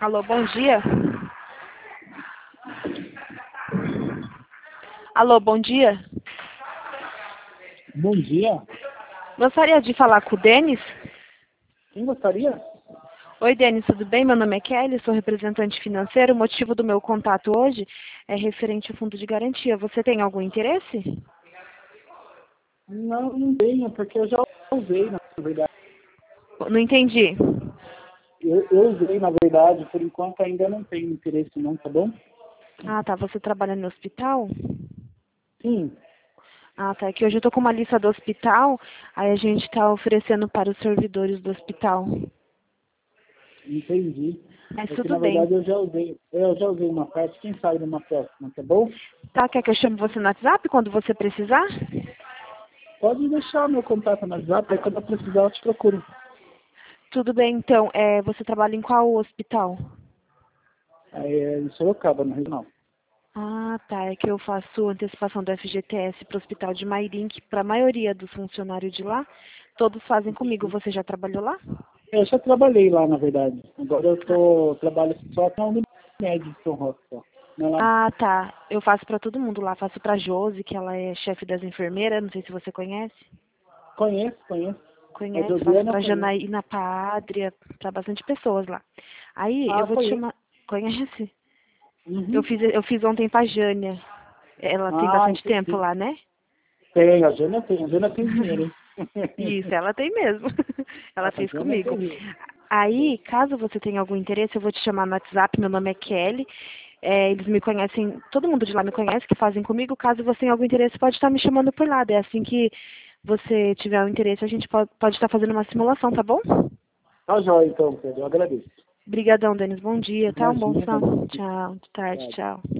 Alô, bom dia. Alô, bom dia. Bom dia. Gostaria de falar com o Denis? Quem gostaria? Oi, Denis, tudo bem? Meu nome é Kelly, sou representante financeiro. O motivo do meu contato hoje é referente ao fundo de garantia. Você tem algum interesse? Não tenho, porque eu já usei, na verdade. Não entendi. Eu usei, na verdade, por enquanto ainda não tenho interesse não, tá bom? Ah, tá. Você trabalha no hospital? Sim, Ah, tá. É que hoje eu tô com uma lista do hospital, aí a gente tá oferecendo para os servidores do hospital. entendi. Mas É que tudo na bem. verdade eu já usei uma parte, quem sabe numa próxima, tá bom? Tá, quer que eu chame você no WhatsApp quando você precisar? Pode deixar meu contato no WhatsApp, aí quando eu precisar eu te procuro. Tudo bem, então. Você trabalha em qual hospital? Aí, em Sorocaba, no regional. Ah, tá. É que eu faço antecipação do FGTS para o Hospital de Mairim, que para a maioria dos funcionários de lá, todos fazem comigo. Você já trabalhou lá? Eu já trabalhei lá, na verdade. Agora trabalho só com a Unimed de São Roque, só. Não é lá não. Ah, tá. Eu faço para todo mundo lá. Faço para a Josi, que ela é chefe das enfermeiras. Não sei se você conhece. Conheço. A Conhece? Faço Josiana eu para conheço. Janaína Pádria, para bastante pessoas lá. Aí, eu Ah, vou te conheço. chamar. Conhece? Uhum. Eu fiz ontem para a Jânia. Ela tem Ah, bastante tempo entendi. lá, né? Tem, a Jana tem. A Jana tem dinheiro, hein? Isso, ela tem mesmo. Ela A fez Jana tem comigo. dinheiro. Aí, caso você tenha algum interesse, eu vou te chamar no WhatsApp. Meu nome é Kelly. Eles me conhecem, todo mundo de lá me conhece, que fazem comigo. Caso você tenha algum interesse, pode estar me chamando por lá. É assim que você tiver um interesse, a gente pode estar fazendo uma simulação, tá bom? Tá jóia, então, Pedro. Eu agradeço. Obrigadão, Denis. Bom dia, tá? Um bom Imagina, tá bom. final. Tchau. Boa tarde, Tchau. tchau.